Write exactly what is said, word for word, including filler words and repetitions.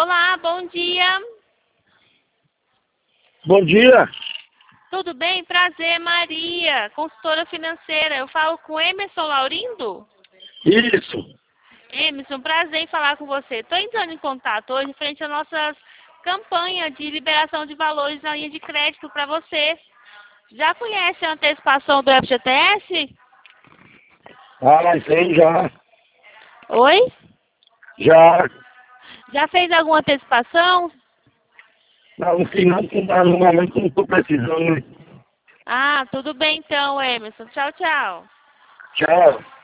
Olá, bom dia. Bom dia. Tudo bem? Prazer, Maria, consultora financeira. Eu falo com Emerson Laurindo? Isso. Emerson, prazer em falar com você. Estou entrando em contato hoje frente à nossa campanha de liberação de valores na linha de crédito para você. Já conhece a antecipação do F G T S? Ah, sei já. Oi? Já. Já fez alguma antecipação? Não, no final, no momento, não estou precisando. Ah, tudo bem então, Emerson. Tchau, tchau. Tchau.